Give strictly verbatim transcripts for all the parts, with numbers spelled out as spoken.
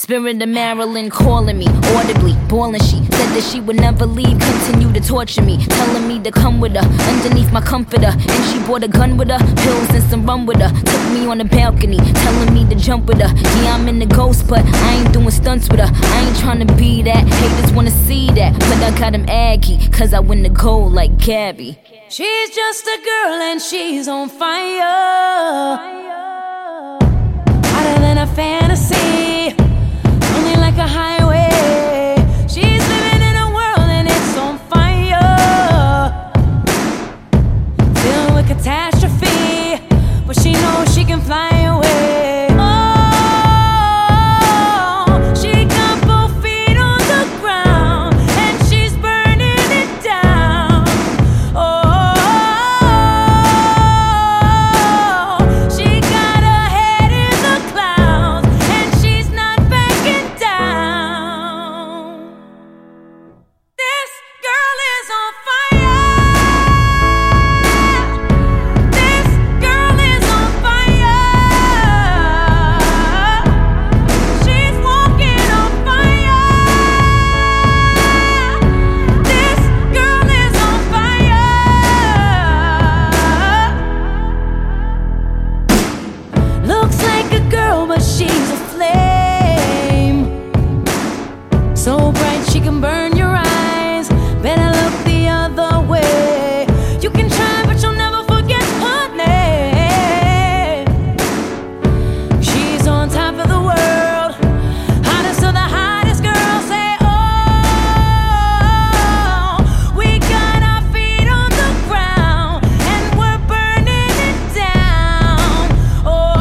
Spirit of Marilyn calling me, audibly, bawling. She said that she would never leave, continue to torture me, telling me to come with her, underneath my comforter. And she brought a gun with her, pills and some rum with her. Took me on the balcony, telling me to jump with her. Yeah, I'm in the ghost, but I ain't doing stunts with her. I ain't trying to be that, haters wanna see that, but I got them aggy, cause I win the gold like Gabby. She's just a girl and she's on fire, hotter than a fantasy, only like a highway. She's living in a world and it's on fire, filled with catastrophe, but she knows she can fly away. She's a flame, so bright she can burn your eyes. Better look the other way. You can try, but you'll never forget her name. She's on top of the world, hottest of the hottest girls. Say, oh, we got our feet on the ground and we're burning it down. Oh,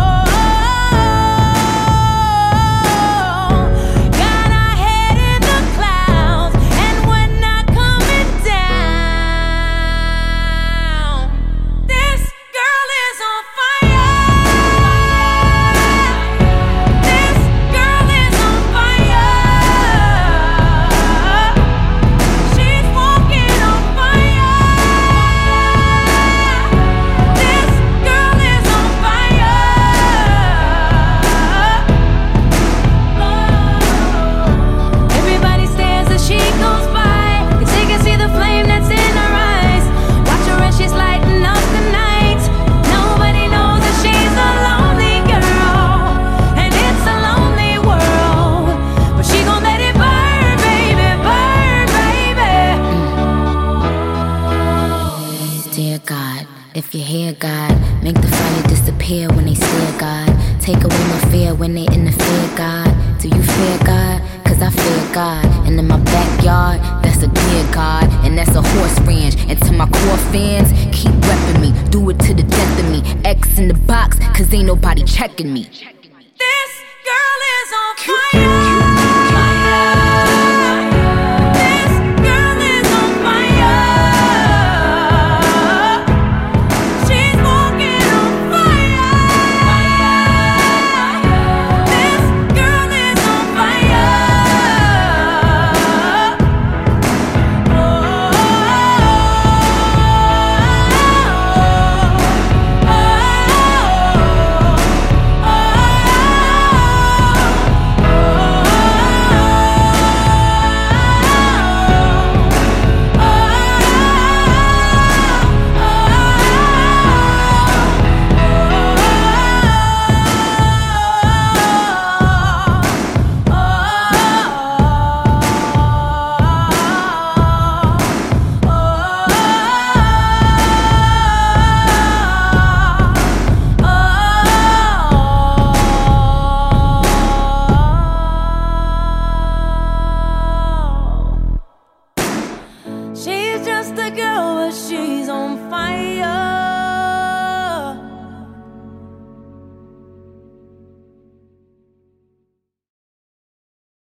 God, if you hear God, make the fire disappear when they stare, God. Take away my fear when they interfere, God. Do you fear God? Cause I fear God. And in my backyard, that's a deer, God. And that's a horse ranch. And to my core fans, keep repping me. Do it to the death of me. X in the box, cause ain't nobody checking me.